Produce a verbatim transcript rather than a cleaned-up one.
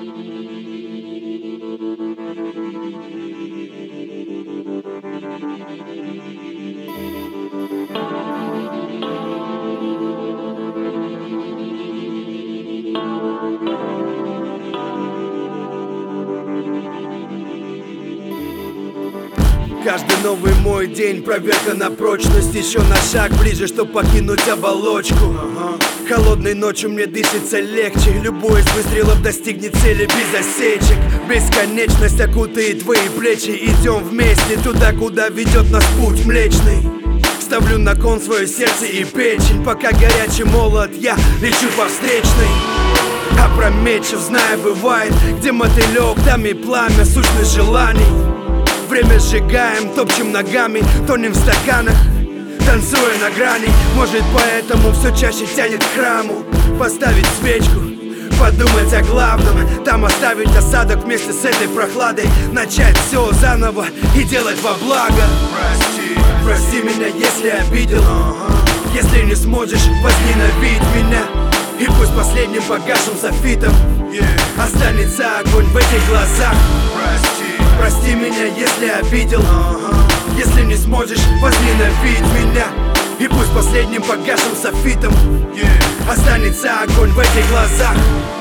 Каждый новый мой день, проверка на прочность. Еще на шаг ближе, чтоб покинуть оболочку. ага. Холодной ночью мне дышится легче. Любой из выстрелов достигнет цели без осечек. Бесконечность окутает твои плечи. Идем вместе туда, куда ведет нас путь млечный. Ставлю на кон свое сердце и печень. Пока горячий молот, я лечу по встречной. Опрометчив, зная, бывает, где мотылек, там и пламя, сущность желаний. Время сжигаем, топчем ногами, тонем в стаканах, танцуя на грани. Может, поэтому все чаще тянет к храму. Поставить свечку, подумать о главном, там оставить осадок вместе с этой прохладой. Начать все заново и делать во благо. Прости, прости меня, если обидел. uh-huh. Если не сможешь, возненавидь меня. И пусть последним погашим софитом yeah. останется огонь в этих глазах. Прости, прости меня, если обидел. uh-huh. Если не сможешь, возненавидь меня. И пусть последним погашим софитом yeah. останется огонь в этих глазах.